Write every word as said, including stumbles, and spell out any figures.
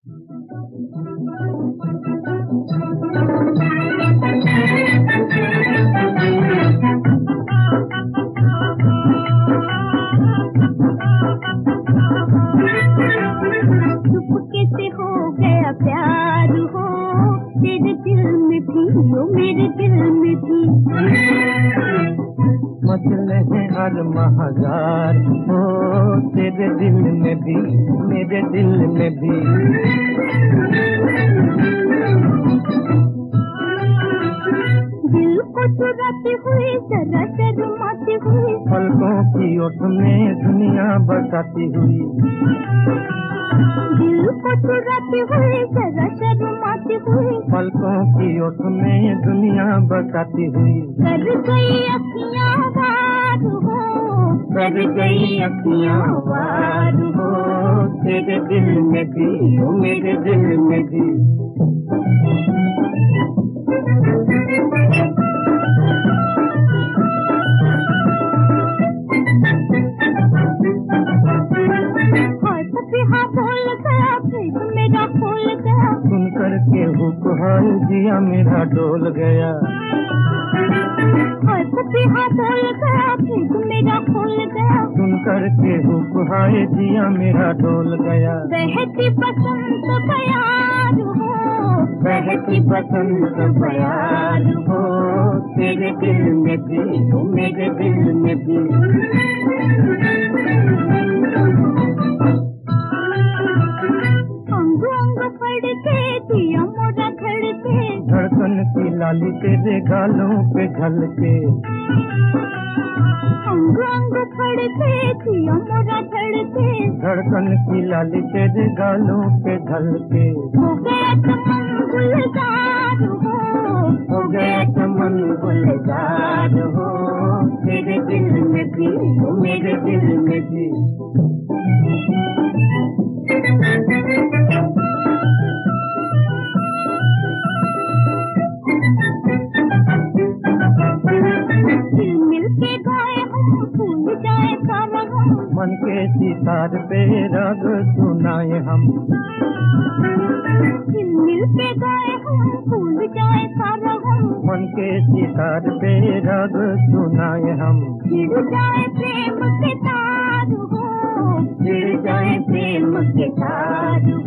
चुपके से हो गया प्यार हो तेरे दिल में भी, ओ मेरे दिल में भी। मसले हैं हर हजार हो तेरे दिल में भी, मेरे दिल में भी। दिल को चुराती हुई जरा शर्माती हुई, पलकों की ओट में दुनिया बसाती हुई। दिल को चुराती हुई जरा शर्माती हुई, पलकों की ओट में दुनिया बसाती हुई। कर गई अखियाँ वार हो, कर गई अखियाँ वार हो तेरे दिल में भी, ओ मेरे दिल में भी। हाँ बोल गया फिर मेरा खोल गया, सुन कर के हुक हाल जिया मेरा डोल गया। हाँ बोल गया फिर मेरा खोल गया, सुन कर के हुक हाय जिया मेरा डोल गया। बहती बसंत बयार हो, बहती बसंत बयार हो तेरे दिल में भी, ओ मेरे दिल में भी। धड़कन की लाली तेरे गालों पे झलके, अंग अंग फड़के दिया मोरा धड़के, धड़कन की लाली तेरे गालों पे झलके। हो गया चमन गुलजार हो, हो गया चमन गुलजार हो तेरे दिल में भी, ओ मेरे दिल में भी। मन के सितार पे राग सुनाए हम, मिल के गाए हम भूल जाए सारा हम। मन के सितार पे राग सुनाए हम, छिड़ जाए प्रेम के तार हो, छिड़ जाए प्रेम के तार